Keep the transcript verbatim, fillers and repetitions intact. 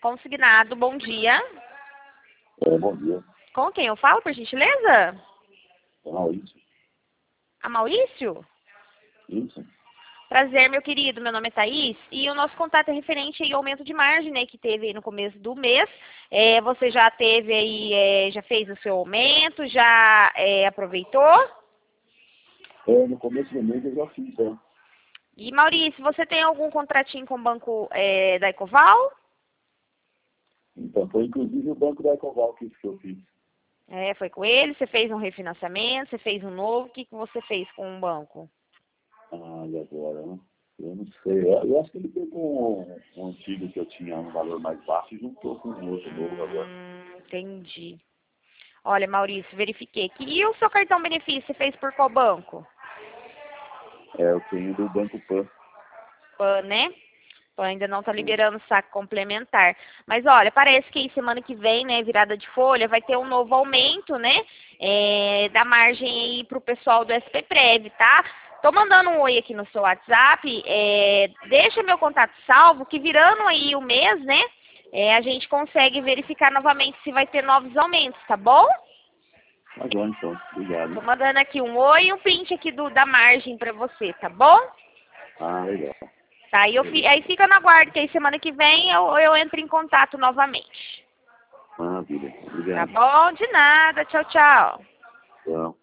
Consignado, bom dia. É, bom dia. Com quem eu falo, por gentileza? É Maurício. A Maurício? Isso. Prazer, meu querido. Meu nome é Thaís e o nosso contato é referente ao aumento de margem, né, que teve aí no começo do mês. É, você já teve aí, é, já fez o seu aumento, já é, aproveitou? É, no começo do mês eu já fiz, né? E Maurício, você tem algum contratinho com o banco é, da Ecoval? Então, foi inclusive o banco da Ecoval que que eu fiz. É, foi com ele? Você fez um refinanciamento? Você fez um novo? O que, que você fez com o banco? Ah, e agora, né? Eu não sei. Eu, eu acho que ele pegou um, um antigo que eu tinha um valor mais baixo e juntou com um outro novo agora. Hum, entendi. Olha, Maurício, verifiquei aqui. E o seu cartão benefício, você fez por qual banco? É, eu tenho do Banco Pan. Pan, né? Pan ainda não está liberando saque complementar. Mas olha, parece que aí semana que vem, né, virada de folha, vai ter um novo aumento, né, é, da margem aí para o pessoal do S P Prev, tá? Tô mandando um oi aqui no seu WhatsApp, é, deixa meu contato salvo, que virando aí o mês, né, é, a gente consegue verificar novamente se vai ter novos aumentos, tá bom? Tá bom, então. Obrigado. Tô mandando aqui um oi e um print aqui do, da margem para você, tá bom? Ah, legal. Tá, aí, eu, fi- aí fica na guarda, que aí semana que vem eu, eu entro em contato novamente. Maravilha. Tá Obrigado. bom? De nada. Tchau, tchau. Tchau.